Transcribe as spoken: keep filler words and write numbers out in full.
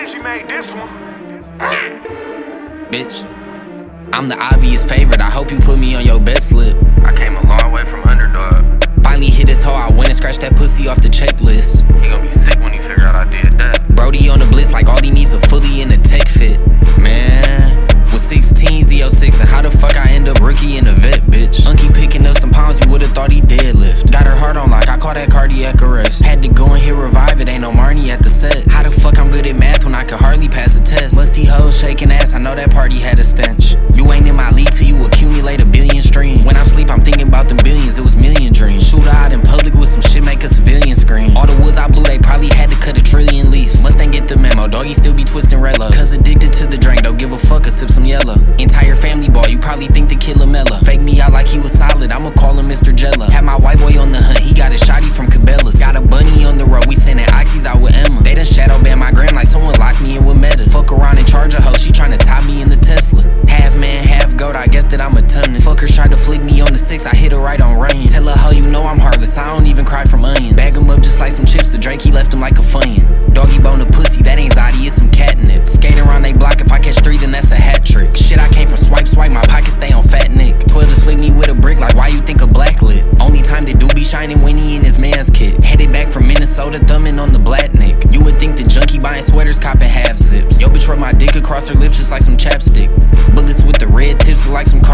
think she made this one? Bitch, I'm the obvious favorite. I hope you put me on your best lip. I came a long way from underdog. Finally hit his hoe, I went and scratched that pussy off the checklist. He gon' be sick when he figure out I did that. Brody on the blitz like all he needs a fully in a tech fit. Man, with sixteen Z oh six and how the fuck I end up rookie in a vet, bitch. Unky picking up some pounds, you would've thought he deadlift. Got her heart on lock, I call that cardiac arrest. Had to go and hit revive, it ain't no Marnie at the set. How the fuck I'm good at math when I could hardly pass a test? Musty hoes shaking ass, I know that party had a stench. You ain't in my league till you accumulate a billion streams. When I'm sleep, I'm thinking about them billions, it was million dreams. Shoot out in public with some shit, make a civilian scream. All the woods I blew, they probably had to cut a trillion leaves. Mustang get the memo, doggy still be twisting Rello. Cause addicted to the drink, don't give a fuck, a sip some yellow. Entire family ball, you probably think the kid Lamella. Fake me out like he was solid, I'ma call him Mister Jella. Had my white boy on the hunt, he got a shotty from Cabela's. Got a bunny on the road, we sending oxys out with Emma. They done shadow ban my gram like someone locked me in with Meta. Fuck around and charge a hoe, she tryna tie me in the Tesla. Half man, half goat, I guess that I'm a tunnist. Fuckers tried to flick me on the six, I hit her right on range. Tell her hoe you know I'm heartless, I don't even cry from onions. Bag him up just like some chips, the Drake he left him like a funyun. Doggy bone a pussy, that ain't Zodi, it's some catnip. Skating around they block, if I catch three then that's a hat trick. Shit I came from swipe swipe, my pockets stay on fat Nick. twelve to slick me with a brick like why you think a black lit. Only time that do be shining when he in his man's kit. Headed back from Minnesota, thumbing on the black Nick. You would think the junkie buying sweaters, copping half zips. Yo bitch rub my dick across her lips just like some chapstick. Bullets with the red tips look like some